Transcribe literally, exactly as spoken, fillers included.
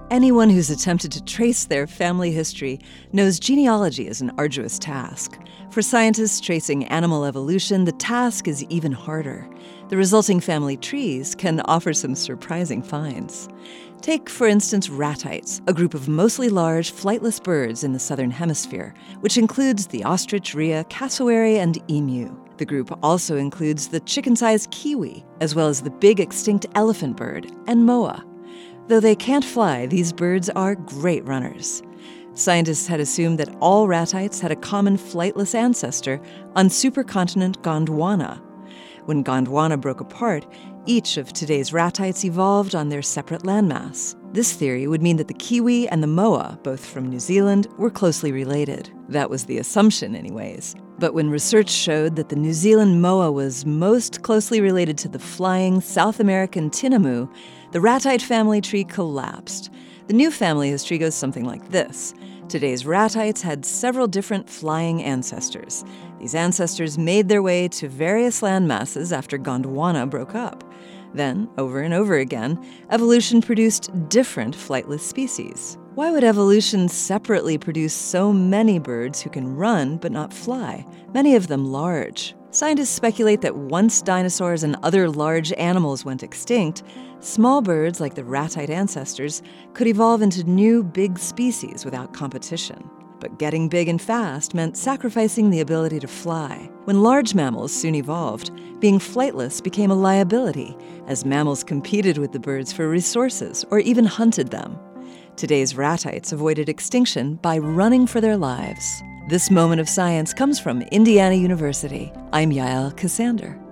Anyone who's attempted to trace their family history knows genealogy is an arduous task. For scientists tracing animal evolution, the task is even harder. The resulting family trees can offer some surprising finds. Take, for instance, ratites, a group of mostly large, flightless birds in the southern hemisphere, which includes the ostrich, rhea, cassowary, and emu. The group also includes the chicken-sized kiwi, as well as the big extinct elephant bird, and moa. Though they can't fly, these birds are great runners. Scientists had assumed that all ratites had a common flightless ancestor on supercontinent Gondwana. When Gondwana broke apart, each of today's ratites evolved on their separate landmass. This theory would mean that the kiwi and the moa, both from New Zealand, were closely related. That was the assumption anyways. But when research showed that the New Zealand moa was most closely related to the flying South American tinamou, the ratite family tree collapsed. The new family history goes something like this. Today's ratites had several different flying ancestors. These ancestors made their way to various land masses after Gondwana broke up. Then, over and over again, evolution produced different flightless species. Why would evolution separately produce so many birds who can run but not fly, many of them large? Scientists speculate that once dinosaurs and other large animals went extinct, small birds like the ratite ancestors could evolve into new big species without competition. But getting big and fast meant sacrificing the ability to fly. When large mammals soon evolved, being flightless became a liability, as mammals competed with the birds for resources or even hunted them. Today's ratites avoided extinction by running for their lives. This moment of science comes from Indiana University. I'm Yael Ksander.